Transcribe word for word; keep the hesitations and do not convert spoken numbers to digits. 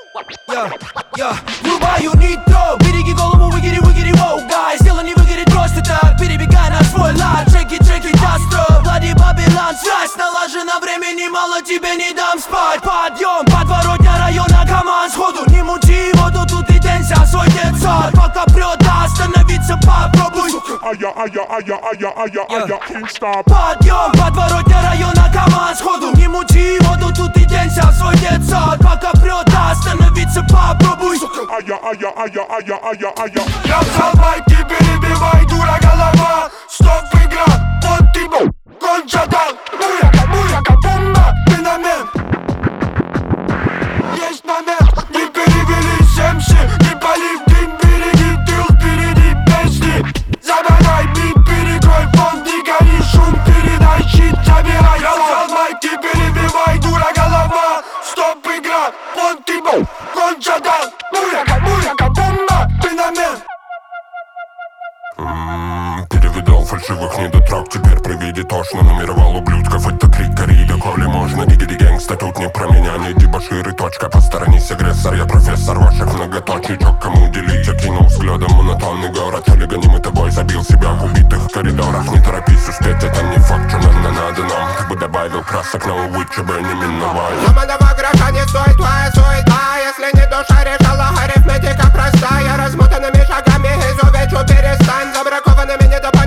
Я, я врубаю нитро, береги голову, выгири, выгири, воу, гайс. Дело не выгорит просто так, перебегай на свой лад. Джеки, Джеки, Дастро, Влади, Бабилан. Связь налажена, времени мало, тебе не дам спать. Подъем, подворотня района, команд сходу. Не мути воду, тут и день вся свой детсад. Пока прет, да, остановиться попробуй. Ая, ая, ая, ая, ая, ая, can't stop. Подъем, подворотня района, команд сходу. Не мути воду, тут и день вся свой детсад. Пока прет, да, остановиться попробуй. Ая, ая, ая, ая, ая, ая. Я взял майки, перебивай, дура голова. Стоп, игра, вот ты был, конча дал. Муяка, муяка, бомба, феномен. Есть момент, не перевели семьси. Не пали в дым, береги тыл, впереди песни. Забирай бит, перекрой фон, не гори шум, передай щит, забирай. Я взял майки, перебивай, дура голова. Стоп, игра, вот ты был, конча дал. Муяка, муяка, бомба, феномен. Перевидал фальшивых недотрог, теперь при виде тошно. Нумеровал ублюдков, это крик корида, коли можно. Дигиди гэнгста, тут не про меня, не дебоширы, точка. Посторонись, агрессор, я профессор ваших многоточничок. Кому уделить, я кинул взглядом монотонный город. Или гонимый тобой, забил себя в убитых коридорах. Не торопись успеть, это не факт, что нам надо нам. Как бы добавил красок, но увы, чебы не миновали. Ломаного гроша не стоит твоя суета. Если не душа решала, арифметика простая. Размотанными шагами изувечу, перестань. Забракованными не добавить.